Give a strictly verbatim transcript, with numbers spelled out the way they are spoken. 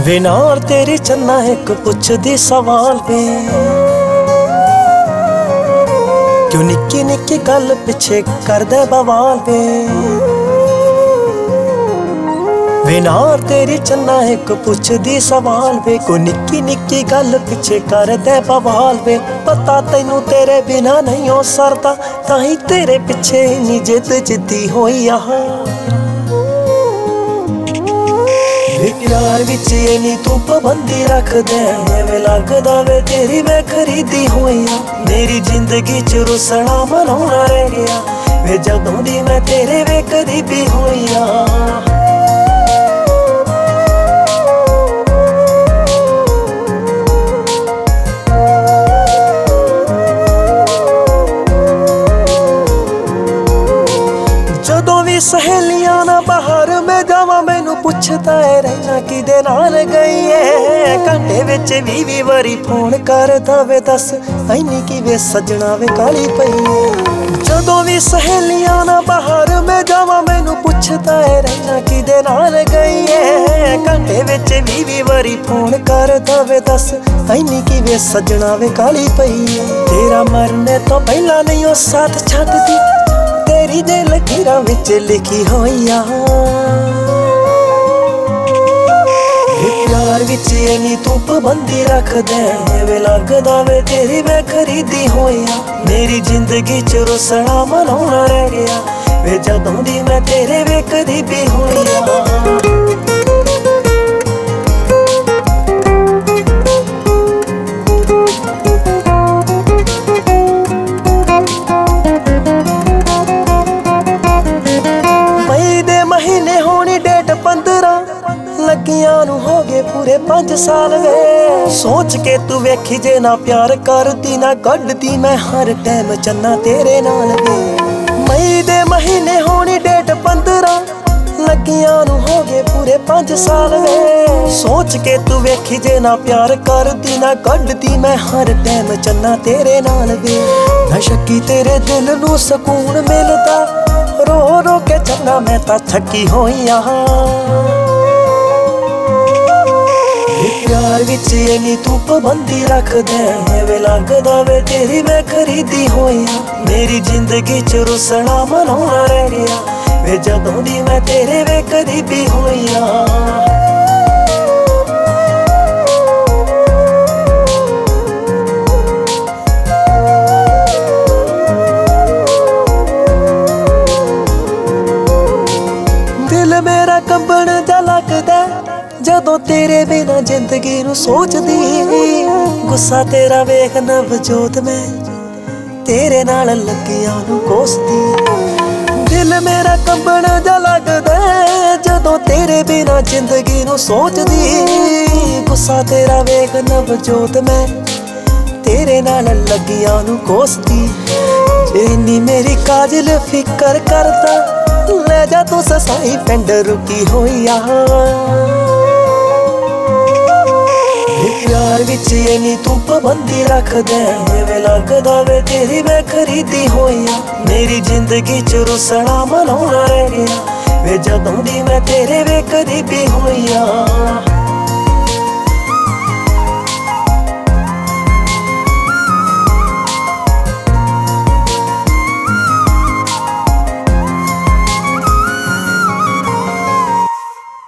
वे नाल तेरी चन्ना एक पुछदी सवाल वे, क्यों निक्की निक्की गल पिछे करदे बवाल वे। वे नाल तेरी चन्ना एक पुछदी सवाल वे, कोई निक्की निक्की गल पिछे करदे बवाल वे। पता तैनू तेरे बिना नहीं हो सरदा, ताही तेरे पिछे इन्नी जिद जिद्दी होई आहा। प्यार विच इन्नी तू पाबंदी रख दे, एवें लगदा वे तेरी मैं खरीदी होई आ। मेरी जिंदगी च रुसना मनाउणा रह गया वे, जदों दी मैं तेरे वे करीबी होई आ। जदों भी सहेलियां ना बाहर मैं जावां, मैनू पुछदा है रहना किदे नाल गई है। घंटे विच भी भी वारी फोन करदा वे, दस ऐनी किवें सजना वे काली पई है। जदों भी सहेलियां ना बाहर मैं जावां, मैनू पुछदा है रहना किदे नाल गई है। घंटे विच भी भी वारी फोन करदा वे, दस ऐनी किवें सजना वे काली पई है। तेरा मरने तो पहला नहीं ओ साथ छड्डदी, तेरी जे लकीरां विच लिखी होई आ। प्यार विच इन्नी तू पाबंदी रख दे, एवें लगदा वे तेरी मैं खरीदी होई आ। मेरी जिंदगी च रुसना मनाउणा रह गया वे, जदों दी मैं तेरे वे करीबी होई आ। लगियां नू हो गए पूरे पांच साल वे, सोच के तू वेखी जे ना प्यार करदी ना कड्डदी मैं हर टाइम चन्ना तेरे नाल वे। मई दे महीने होनी डेट पंद्रह, लगियां नू हो गए पूरे पांच साल वे। सोच के तू वेखी जे ना प्यार करदी ना कड्डदी मैं हर टाइम चन्ना तेरे नाल वे। ना शक्की तेरे दिल नू सकून मिलदा, रो रो के चन्ना मैं तां थकी होई आ। प्यार विच इन्नी तू पाबंदी रख दे, एवें लगदा वे तेरी मैं खरीदी होई आ। मेरी जिंदगी च रुसना मनाउणा रह गया वे, जदों दी मैं तेरे वे करीबी होई आ। दिल मेरा कंबण जा लगदा जदों तेरे बिना जिंदगी नू सोचदी। गुस्सा तेरा वेख नवजोत मैं तेरे नाल लगियां नू कोसदी। दिल मेरा कंबण जा लगदा जदों तेरे बिना जिंदगी नू सोचदी। गुस्सा तेरा वेख नवजोत मैं तेरे नाल लगियां नू कोसदी। इन्नी मेरी काजल फिकर करदा, ले जा तू ससाई पिंड रुकी होई आ। प्यार विच इन्नी तू पाबंदी रख दे, एवें लगदा वे तेरी मैं खरीदी होई आ। मेरी जिंदगी च रुसना मनाउणा रह गया वे, जदों दी मैं तेरे वे करीबी होई आ।